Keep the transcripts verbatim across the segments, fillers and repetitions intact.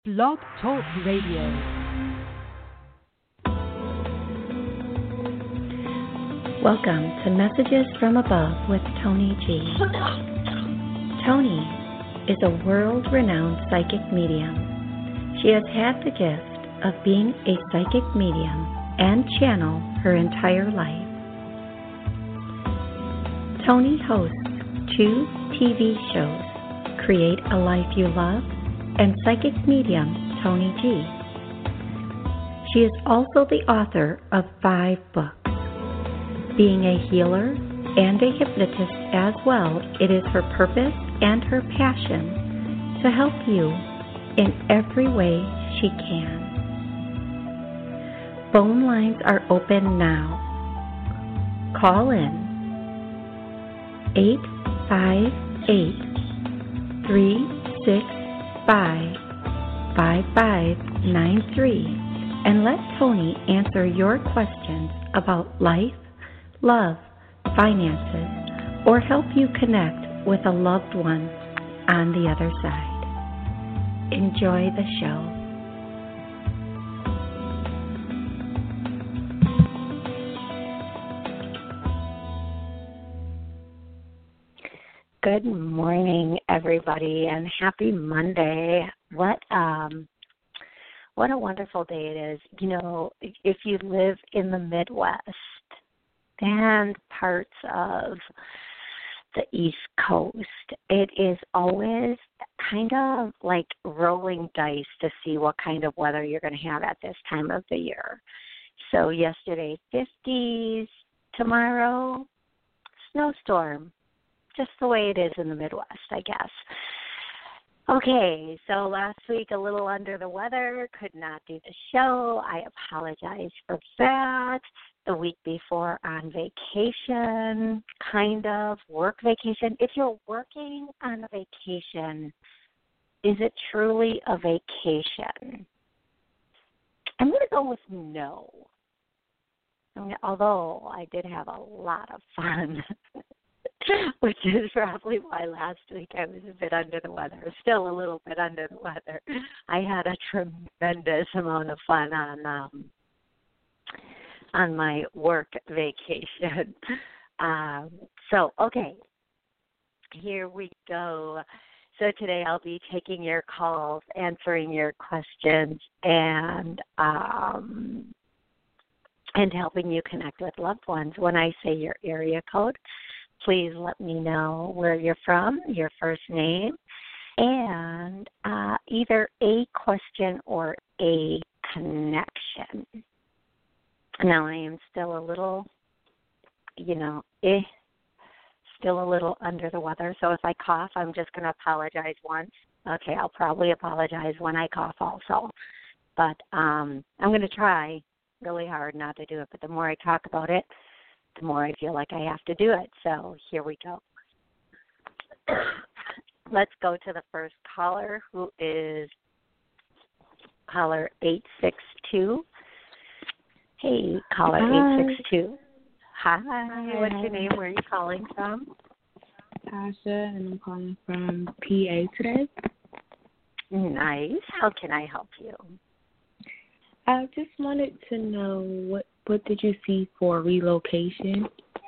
Blog Talk Radio. Welcome to Messages from Above with Tony G. Tony is a world-renowned psychic medium. She has had the gift of being a psychic medium and channel her entire life. Tony hosts two T V shows, Create a Life You Love and Psychic Medium Tony G. She is also the author of five books. Being a healer and a hypnotist as well, it is her purpose and her passion to help you in every way she can. Phone lines are open now. Call in eight five eight, three six five, five five nine three and let Tony answer your questions about life, love, finances, or help you connect with a loved one on the other side. Enjoy the show. Good morning, everybody, and happy Monday. What um, what a wonderful day it is. You know, if you live in the Midwest and parts of the East Coast, it is always kind of like rolling dice to see what kind of weather you're going to have at this time of the year. So yesterday, fifties, tomorrow, snowstorm. Just the way it is in the Midwest, I guess. Okay, so last week a little under the weather, could not do the show. I apologize for that. The week before on vacation, kind of, work vacation. If you're working on a vacation, is it truly a vacation? I'm going to go with no. I mean, although I did have a lot of fun. Which is probably why last week I was a bit under the weather, still a little bit under the weather. I had a tremendous amount of fun on um, on my work vacation. Um, so, okay, here we go. So today I'll be taking your calls, answering your questions, and um, and helping you connect with loved ones. When I say your area code, please let me know where you're from, your first name, and uh, either a question or a connection. Now, I am still a little, you know, eh, still a little under the weather, so if I cough, I'm just going to apologize once. Okay, I'll probably apologize when I cough also, but um, I'm going to try really hard not to do it, but the more I talk about it, the more I feel like I have to do it. So here we go. Let's go to the first caller, who is caller eight six two. Hey, caller Hi. eight six two. Hi. Hi. What's your name? Where are you calling from? Tasha, and I'm calling from P A today. Nice. How can I help you? I just wanted to know what what did you see for relocation?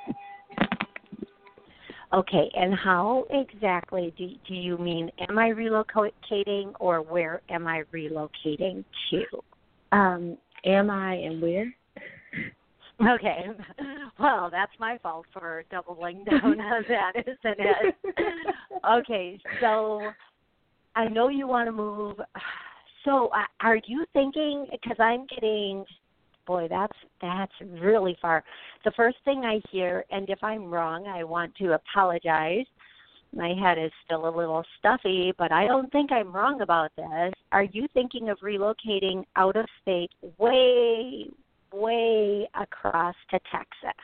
Okay, and how exactly do, do you mean, am I relocating or where am I relocating to? Um, am I and where? Okay, well, that's my fault for doubling down on that, isn't it? Okay, so I know you want to move. So uh, are you thinking, because I'm getting, boy, that's that's really far. The first thing I hear, and if I'm wrong, I want to apologize. My head is still a little stuffy, but I don't think I'm wrong about this. Are you thinking of relocating out of state way, way across to Texas?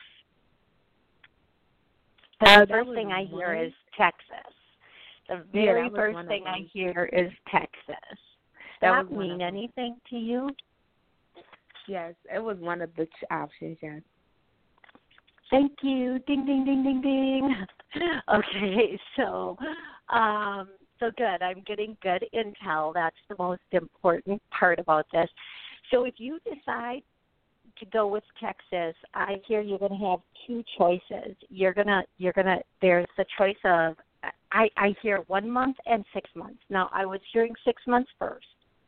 Uh, The first thing I hear one. is Texas. The Yeah, very that was first one of thing I them. hear is Texas. That Does was that one mean of them. anything to you? Yes, it was one of the ch- options, yes. Thank you. Ding, ding, ding, ding, ding. Okay, so um, so good. I'm getting good intel. That's the most important part about this. So if you decide to go with Texas, I hear you're going to have two choices. You're gonna, you're gonna. There's the choice of, I, I hear one month and six months. Now I was hearing six months first,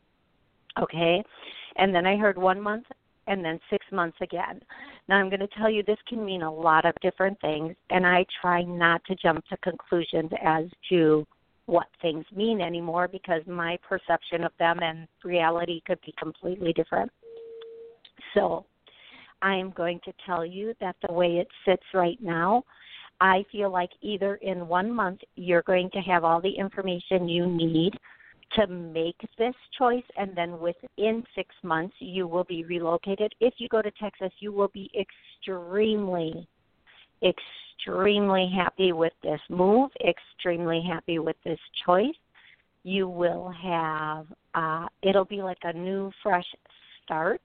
okay, and then I heard one month and then six months again. Now I'm going to tell you this can mean a lot of different things, and I try not to jump to conclusions as to what things mean anymore because my perception of them and reality could be completely different. So I am going to tell you that the way it sits right now, I feel like either in one month you're going to have all the information you need to make this choice, and then within six months you will be relocated. If you go to Texas, you will be extremely, extremely happy with this move, extremely happy with this choice. You will have, uh, it'll be like a new, fresh start,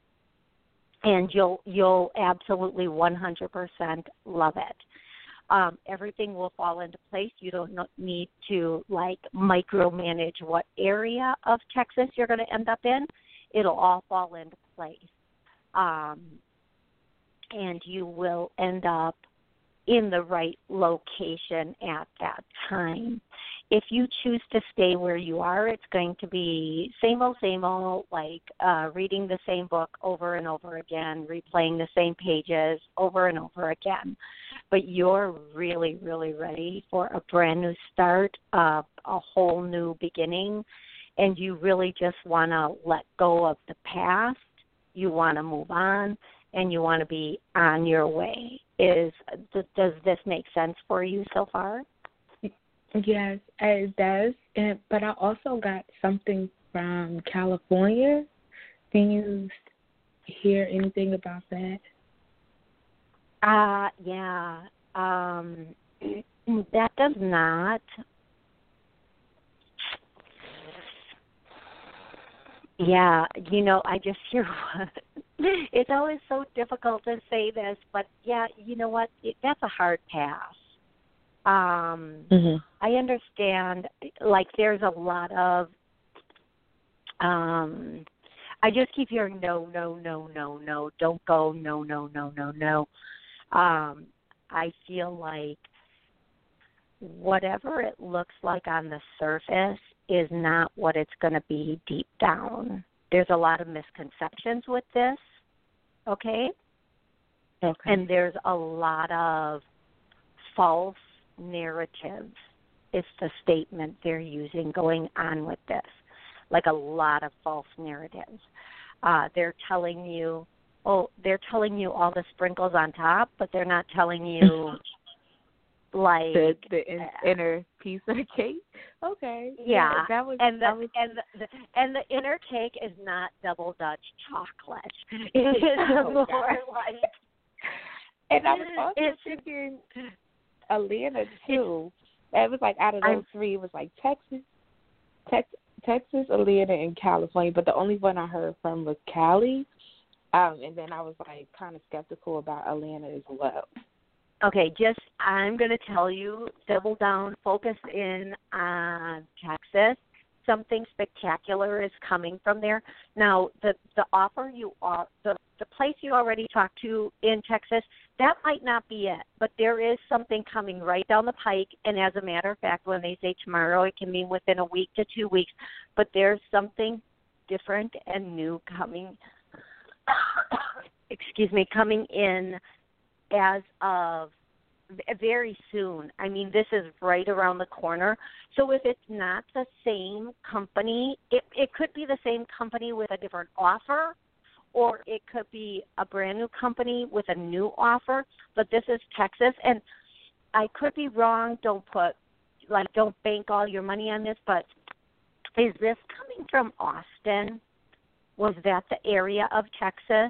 and you'll you'll absolutely one hundred percent love it. Um, everything will fall into place. You don't need to, like, micromanage what area of Texas you're going to end up in. It'll all fall into place. Um, and you will end up in the right location at that time. If you choose to stay where you are, it's going to be same old, same old, like uh, reading the same book over and over again, replaying the same pages over and over again. But you're really, really ready for a brand new start, uh, a whole new beginning, and you really just want to let go of the past. You want to move on, and you want to be on your way. Is does this make sense for you so far? Yes, it does. And, but I also got something from California. Do you hear anything about that? Uh, yeah. Um, that does not. Yeah, you know, I just hear it's always so difficult to say this, but yeah, you know what? It, that's a hard pass. Um, mm-hmm. I understand, like, there's a lot of, um, I just keep hearing no, no, no, no, no, don't go, no, no, no, no, no. Um, I feel like whatever it looks like on the surface is not what it's going to be deep down. There's a lot of misconceptions with this, okay? Okay. And there's a lot of false narratives is the statement they're using going on with this, like a lot of false narratives. Uh, they're telling you, oh, they're telling you all the sprinkles on top, but they're not telling you like the, the in, uh, inner piece of the cake. Okay. Yeah, yeah that was and the that was... and the, the and the inner cake is not double Dutch chocolate. It is oh, more God. like. And I was also it's, thinking Atlanta too. It was like out of those I'm, three, it was like Texas, Tex, Texas, Atlanta, and California. But the only one I heard from was Cali. Um, and then I was like kind of skeptical about Atlanta as well. Okay, just I'm going to tell you, double down, focus in on Texas. Something spectacular is coming from there. Now, the the offer you are the the place you already talked to in Texas, that might not be it, but there is something coming right down the pike. And as a matter of fact, when they say tomorrow, it can mean within a week to two weeks. But there's something different and new coming. excuse me, coming in as of very soon. I mean, this is right around the corner. So if it's not the same company, it, it could be the same company with a different offer, or it could be a brand new company with a new offer. But this is Texas, and I could be wrong. Don't put, like, don't bank all your money on this, but is this coming from Austin? Was that the area of Texas?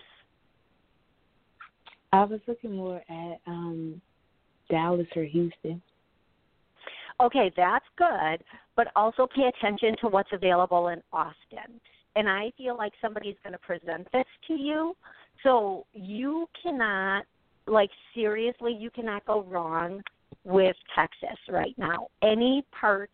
I was looking more at um, Dallas or Houston. Okay, that's good, but also pay attention to what's available in Austin. And I feel like somebody's going to present this to you, so you cannot, like, seriously, you cannot go wrong with Texas right now. Any part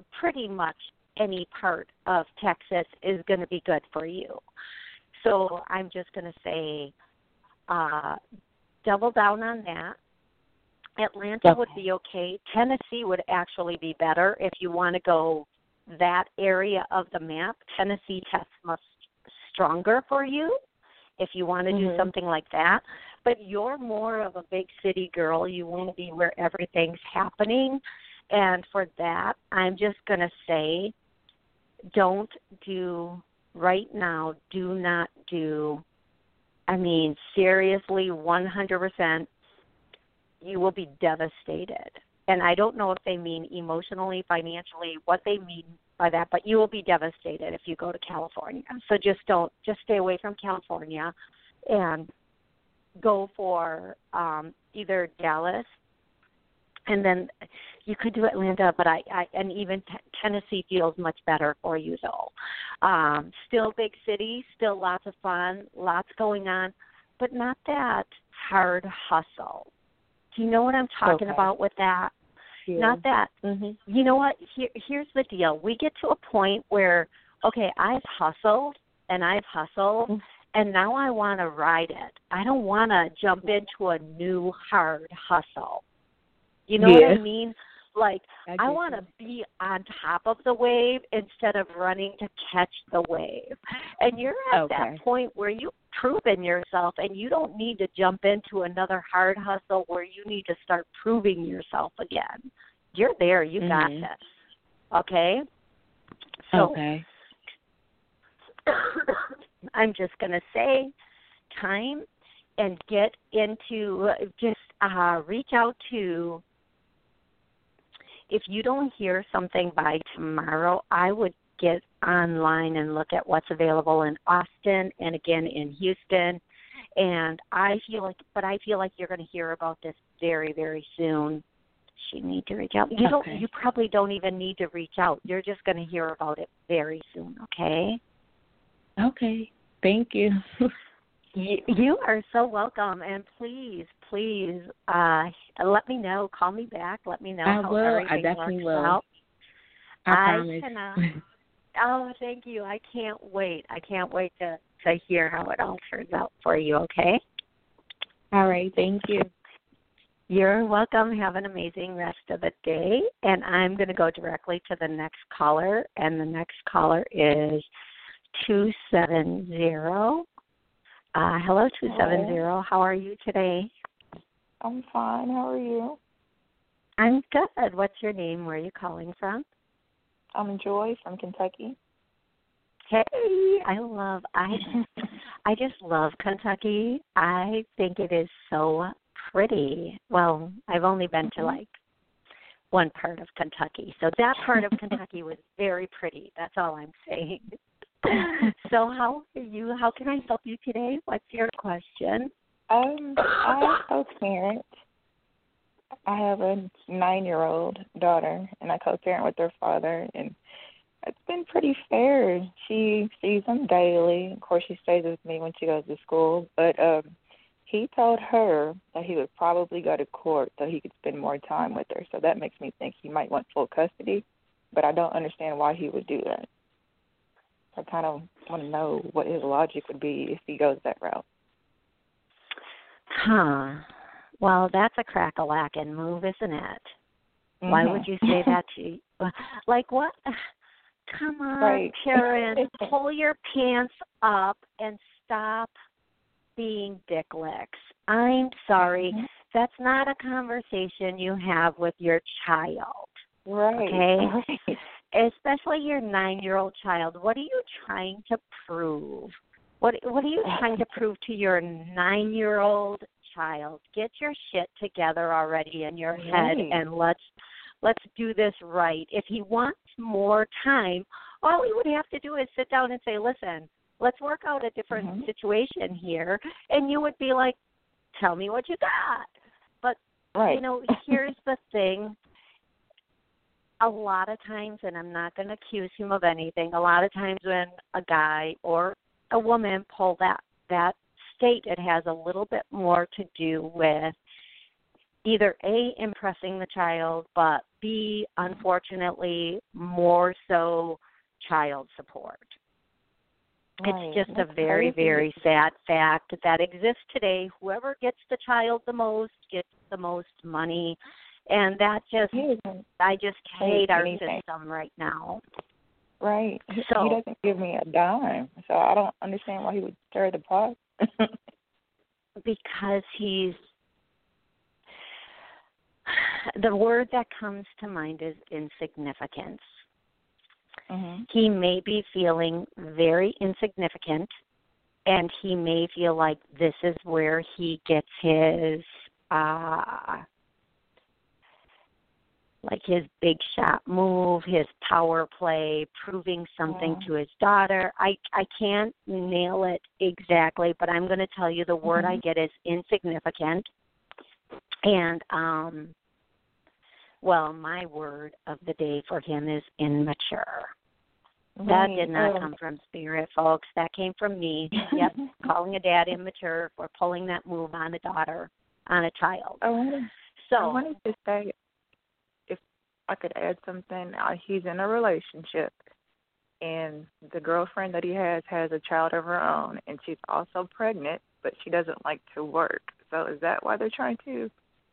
pretty much any part of Texas is going to be good for you. So I'm just going to say uh, double down on that. Atlanta okay. would be okay. Tennessee would actually be better if you want to go that area of the map. Tennessee tests much stronger for you if you want to mm-hmm. do something like that. But you're more of a big city girl. You want to be where everything's happening. And for that, I'm just going to say don't do, right now, do not do, I mean, seriously, one hundred percent, you will be devastated. And I don't know if they mean emotionally, financially, what they mean by that, but you will be devastated if you go to California. So just don't, just stay away from California and go for um, either Dallas, and then you could do Atlanta, but I, I and even t- Tennessee feels much better for you, though. Um, still big city, still lots of fun, lots going on, but not that hard hustle. Do you know what I'm talking okay. about with that? Yeah. Not that. Mm-hmm. You know what? Here, here's the deal. We get to a point where, okay, I've hustled and I've hustled, mm-hmm. and now I want to ride it. I don't want to jump into a new hard hustle. You know yeah. what I mean? Like, I, I want to be on top of the wave instead of running to catch the wave. And you're at okay. that point where you've proven yourself, and you don't need to jump into another hard hustle where you need to start proving yourself again. You're there. You mm-hmm. got this. Okay? So, okay. I'm just going to say time and get into, just uh, reach out to, if you don't hear something by tomorrow, I would get online and look at what's available in Austin and again in Houston. And I feel like, but I feel like you're going to hear about this very, very soon. You need to reach out. You okay. don't. You probably don't even need to reach out. You're just going to hear about it very soon. Okay. Okay. Thank you. You, you are so welcome, and please, please, uh, let me know. Call me back. Let me know I how will. everything I definitely works will. out. I, I promise. Cannot, oh, thank you. I can't wait. I can't wait to, to hear how it all turns out for you, okay? All right. Thank you. You're welcome. Have an amazing rest of the day, and I'm going to go directly to the next caller, and the next caller is two seven zero. Uh, hello, two seven zero. How are you today? I'm fine. How are you? I'm good. What's your name? Where are you calling from? I'm Joy from Kentucky. Hey, I love, I, I just love Kentucky. I think it is so pretty. Well, I've only been to like one part of Kentucky. So that part of Kentucky was very pretty. That's all I'm saying. So how are you? How can I help you today? What's your question? Um, I'm a co-parent. I have a nine-year-old daughter, and I co-parent with her father, and it's been pretty fair. She sees him daily. Of course, she stays with me when she goes to school, but um, he told her that he would probably go to court so he could spend more time with her. So that makes me think he might want full custody, but I don't understand why he would do that. I kind of want to know what his logic would be if he goes that route. Huh. Well, that's a crack-a-lackin' move, isn't it? Mm-hmm. Why would you say that to you? Like what? Come on, right. parents, pull your pants up and stop being dick-licks. I'm sorry. Mm-hmm. That's not a conversation you have with your child. Right. Okay? Right. Especially your nine-year-old child. What are you trying to prove? What What are you trying to prove to your nine-year-old child? Get your shit together already in your head, right. and let's let's do this right. If he wants more time, all he would have to do is sit down and say, "Listen, let's work out a different mm-hmm. situation here," and you would be like, "Tell me what you got." But right. you know, here's the thing. A lot of times, and I'm not going to accuse him of anything, a lot of times when a guy or a woman pull that, that state, it has a little bit more to do with either A, impressing the child, but B, unfortunately, more so child support. Right. It's just That's a very, crazy. very sad fact that exists today. Whoever gets the child the most gets the most money. And that just, He doesn't I just pay hate our anything. system right now. Right. He, So- he doesn't give me a dime, so I don't understand why he would stir the pot. Because he's, the word that comes to mind is insignificance. Mm-hmm. He may be feeling very insignificant, and he may feel like this is where he gets his, uh, like his big shot move, his power play, proving something Yeah. to his daughter. I, I can't nail it exactly, but I'm going to tell you the word Mm-hmm. I get is insignificant. And, um, well, my word of the day for him is immature. That did not Right. come from spirit, folks. That came from me. Yep, calling a dad immature for pulling that move on a daughter, on a child. I wanted, So, I wanted to say, if I could add something, uh, he's in a relationship, and the girlfriend that he has has a child of her own, and she's also pregnant, but she doesn't like to work. So is that why they're trying to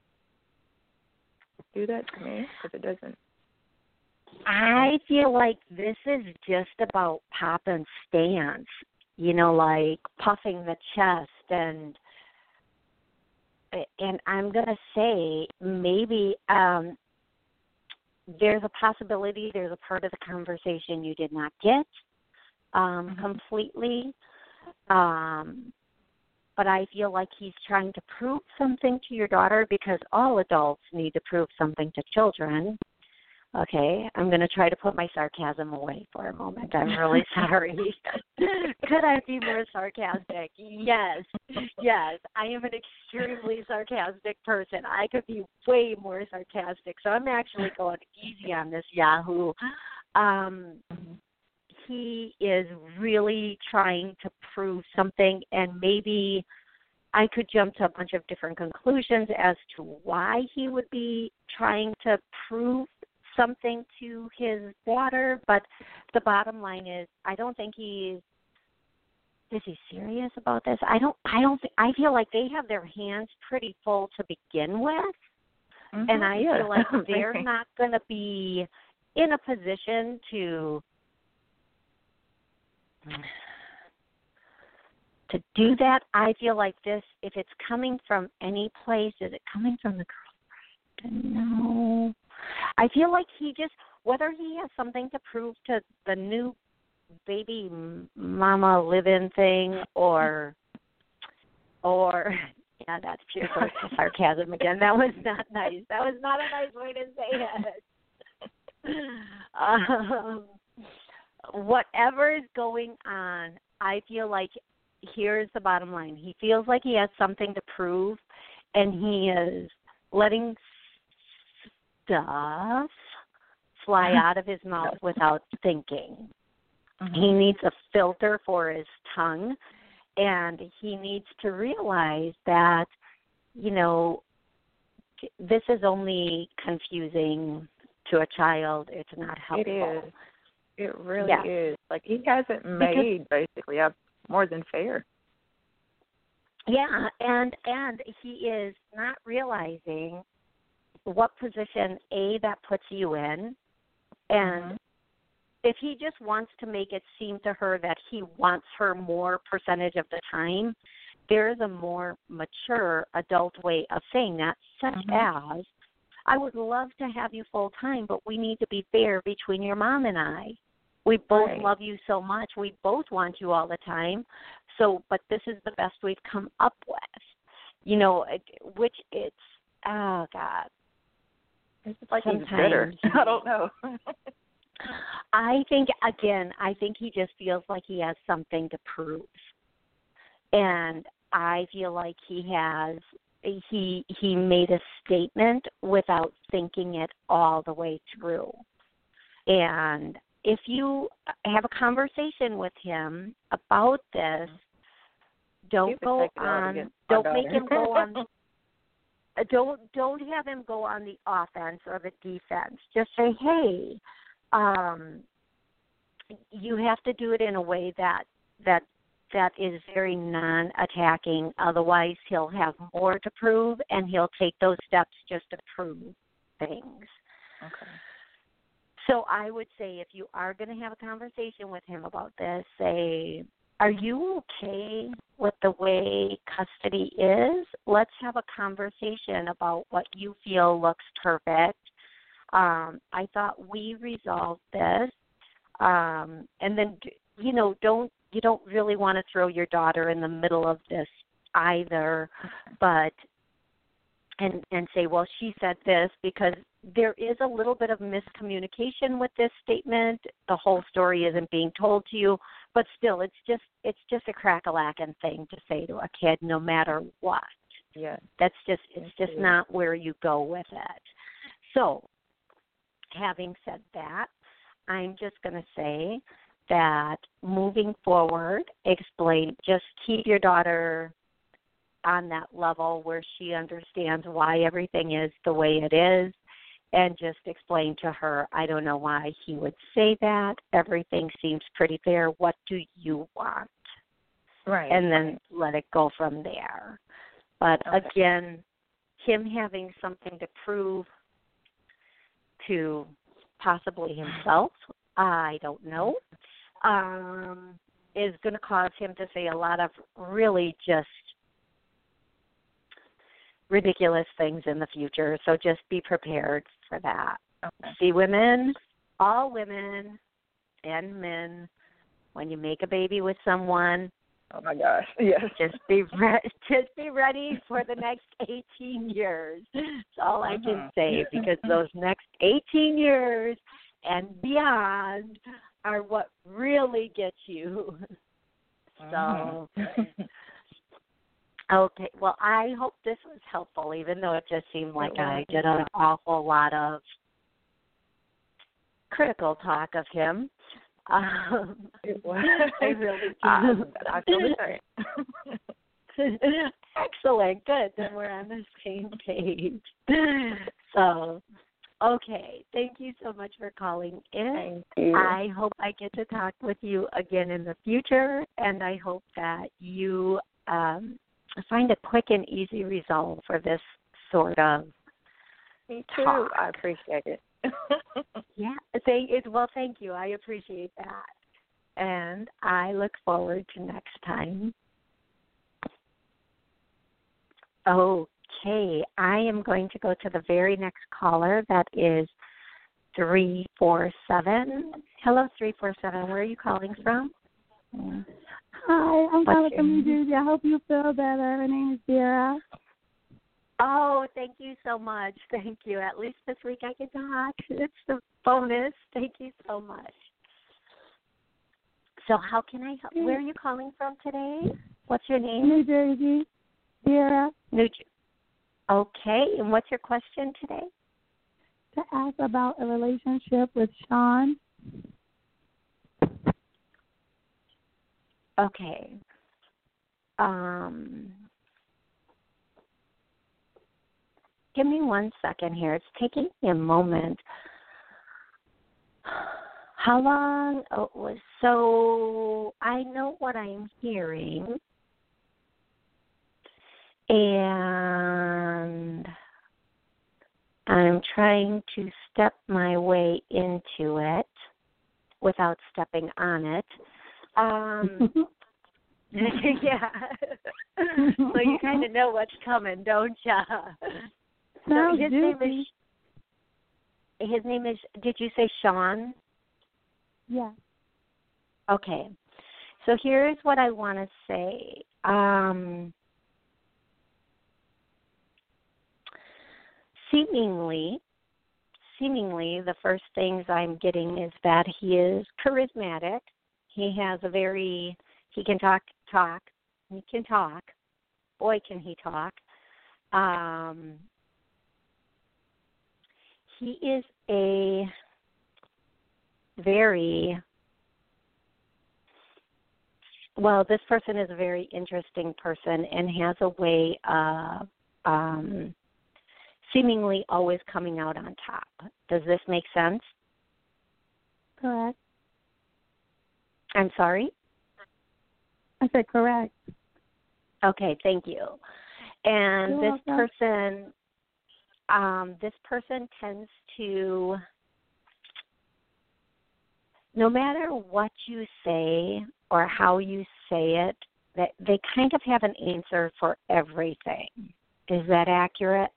do that to me? Because it doesn't. I feel like this is just about pop and stance, you know, like puffing the chest, and and I'm going to say maybe um, there's a possibility, there's a part of the conversation you did not get um, Mm-hmm. completely, um, but I feel like he's trying to prove something to your daughter, because all adults need to prove something to children. Okay, I'm going to try to put my sarcasm away for a moment. I'm really sorry. Could I be more sarcastic? Yes, yes. I am an extremely sarcastic person. I could be way more sarcastic. So I'm actually going easy on this Yahoo. Um, he is really trying to prove something, and maybe I could jump to a bunch of different conclusions as to why he would be trying to prove something to his daughter, but the bottom line is, I don't think he's. Is he serious about this? I don't. I don't. Th- I feel like they have their hands pretty full to begin with, Mm-hmm. and I yeah. feel like they're not going to be in a position to to do that. I feel like this. If it's coming from any place, is it coming from the girlfriend? No. I feel like he just, whether he has something to prove to the new baby mama live-in thing, or, or, yeah, that's pure sarcasm again. That was not nice. That was not a nice way to say it. Um, whatever is going on, I feel like, here's the bottom line. He feels like he has something to prove, and he is letting stuff fly out of his mouth without thinking. Mm-hmm. He needs a filter for his tongue, and he needs to realize that, you know, this is only confusing to a child. It's not helpful. It is. It really Yeah. is. Like, he hasn't made, basically, a more than fair. Yeah, and and he is not realizing what position, A, that puts you in, and Mm-hmm. if he just wants to make it seem to her that he wants her more percentage of the time, there is a more mature adult way of saying that, such Mm-hmm. as, I would love to have you full time, but we need to be fair between your mom and I. We both Right. love you so much. We both want you all the time. So, but this is the best we've come up with. You know, it, which it's, oh, God. It's like Sometimes. he's bitter. I don't know. I think, again, I think he just feels like he has something to prove. And I feel like he has, he he made a statement without thinking it all the way through. And if you have a conversation with him about this, don't Keep it go taken out on, against my don't make daughter. him go on, don't don't have him go on the offense or the defense. Just say, hey, um, you have to do it in a way that that that is very non-attacking. Otherwise, he'll have more to prove, and he'll take those steps just to prove things. Okay. So I would say if you are going to have a conversation with him about this, say, are you okay with the way custody is? Let's have a conversation about what you feel looks perfect. Um, I thought we resolved this. Um, and then, you know, don't you don't really want to throw your daughter in the middle of this either, but and and say, well, she said this, because there is a little bit of miscommunication with this statement. The whole story isn't being told to you, but still, it's just it's just a crack-a-lackin' thing to say to a kid, no matter what. Yeah, that's just it's just not where you go with it. So, having said that, I'm just going to say that moving forward, explain, just keep your daughter on that level where she understands why everything is the way it is, and just explain to her, I don't know why he would say that. Everything seems pretty fair. What do you want? Right. And then let it go from there. But okay. again, him having something to prove to possibly himself, I don't know, um, is going to cause him to say a lot of really just ridiculous things in the future. So just be prepared for that. Okay. See, women, all women and men, when you make a baby with someone, oh my gosh, yes, just be re- just be ready for the next eighteen years. That's all I can uh-huh. say, because those next eighteen years and beyond are what really get you. So, okay. Well, I hope this was helpful, even though it just seemed like I did an awful lot of critical talk of him. Um, it was. I really do. Uh, I feel the same. Excellent. Good. Then we're on the same page. So, okay. Thank you so much for calling in. Thank you. I hope I get to talk with you again in the future, and I hope that you um, find a quick and easy resolve for this sort of Me too. talk. I appreciate it. Yeah. Thank it. Well, thank you. I appreciate that. And I look forward to next time. Okay. I am going to go to the very next caller. That is three four seven. Hello, three four seven. Where are you calling from? Hi, I'm What's calling your from New name? Jersey. I hope you feel better. My name is Vera. Oh, thank you so much. Thank you. At least this week I can talk. It's the bonus. Thank you so much. So how can I help? Where are you calling from today? What's your name? New Jersey. Vera. New Jersey. Okay. And what's your question today? To ask about a relationship with Sean. Okay. Um, give me one second here. It's taking me a moment. How long? Oh, it was so I know what I'm hearing, and I'm trying to step my way into it without stepping on it. Um, yeah. So you kind of know what's coming, don't you? So Sounds his name juicy. is. His name is. Did you say Sean? Yeah. Okay. So here's what I want to say. Um, seemingly, seemingly, the first things I'm getting is that he is charismatic. He has a very, he can talk, talk, he can talk. Boy, can he talk. Um, he is a very, well, this person is a very interesting person and has a way of um, seemingly always coming out on top. Does this make sense? Correct. I'm sorry? I said correct. Okay, thank you. And You're this welcome. person, um, this person tends to, no matter what you say or how you say it, that they kind of have an answer for everything. Is that accurate?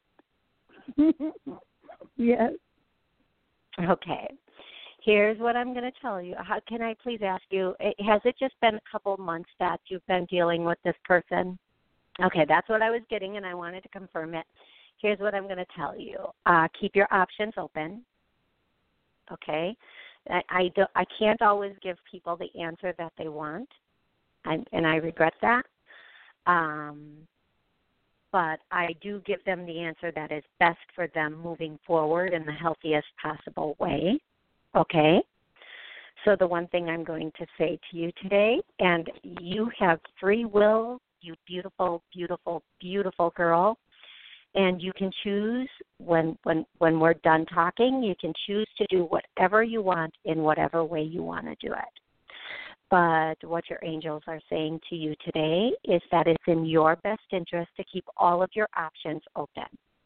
Yes. Okay. Here's what I'm going to tell you. How can I please ask you, has it just been a couple of months that you've been dealing with this person? Okay, that's what I was getting, and I wanted to confirm it. Here's what I'm going to tell you. Uh, keep your options open. Okay? I, I, do, I can't always give people the answer that they want, I, and I regret that. Um, but I do give them the answer that is best for them moving forward in the healthiest possible way. Okay? So the one thing I'm going to say to you today, and you have free will, you beautiful, beautiful, beautiful girl, and you can choose when when when we're done talking, you can choose to do whatever you want in whatever way you want to do it. But what your angels are saying to you today is that it's in your best interest to keep all of your options open.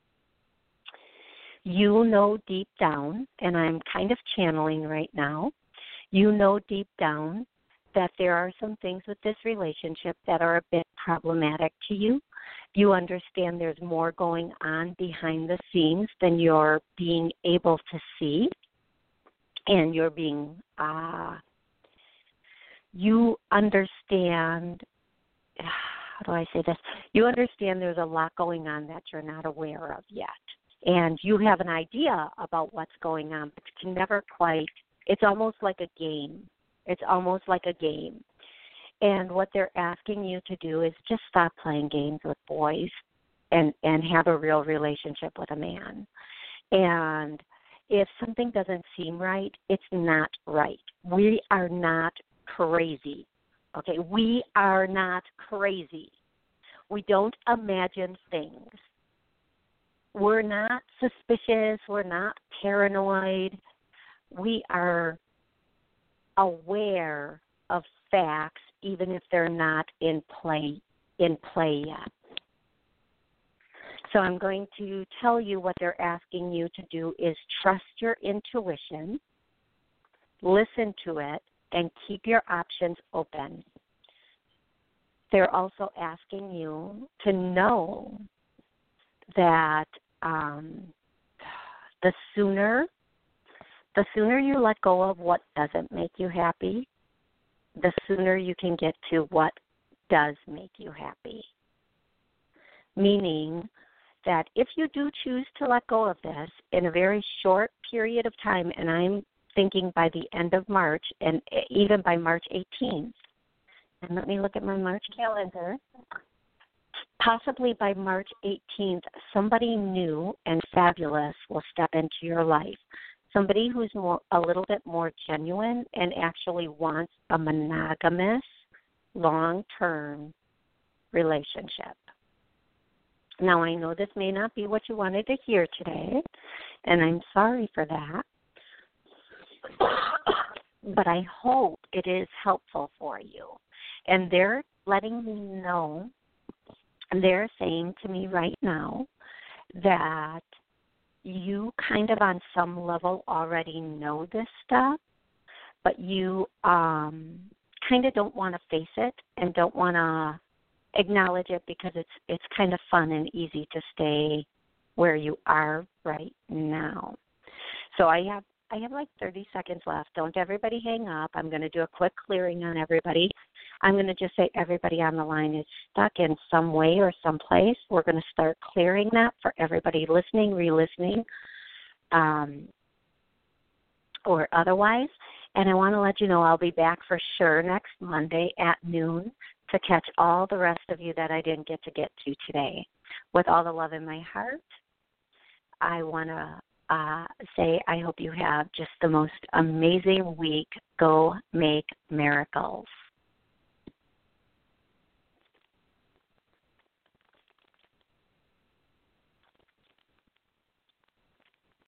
You know deep down, and I'm kind of channeling right now, you know deep down that there are some things with this relationship that are a bit problematic to you. You understand there's more going on behind the scenes than you're being able to see, and you're being, uh, you understand, how do I say this? You understand there's a lot going on that you're not aware of yet. And you have an idea about what's going on, but you can never quite, it's almost like a game. It's almost like a game. And what they're asking you to do is just stop playing games with boys and, and have a real relationship with a man. And if something doesn't seem right, it's not right. We are not crazy. Okay, we are not crazy. We don't imagine things. We're not suspicious. We're not paranoid. We are aware of facts, even if they're not in play in play yet. So I'm going to tell you what they're asking you to do is trust your intuition, listen to it, and keep your options open. They're also asking you to know that um, the sooner the sooner you let go of what doesn't make you happy, the sooner you can get to what does make you happy. Meaning that if you do choose to let go of this in a very short period of time, and I'm thinking by the end of March and even by March eighteenth, and let me look at my March calendar, possibly by March eighteenth, somebody new and fabulous will step into your life. Somebody who's more, a little bit more genuine and actually wants a monogamous, long-term relationship. Now, I know this may not be what you wanted to hear today, and I'm sorry for that, but I hope it is helpful for you. And they're letting me know, and they're saying to me right now that you kind of on some level already know this stuff, but you um, kind of don't want to face it and don't want to acknowledge it because it's it's kind of fun and easy to stay where you are right now. So I have I have like thirty seconds left. Don't everybody hang up. I'm going to do a quick clearing on everybody. I'm going to just say everybody on the line is stuck in some way or some place. We're going to start clearing that for everybody listening, re-listening, um, or otherwise. And I want to let you know I'll be back for sure next Monday at noon to catch all the rest of you that I didn't get to get to today. With all the love in my heart, I want to uh, say I hope you have just the most amazing week. Go make miracles.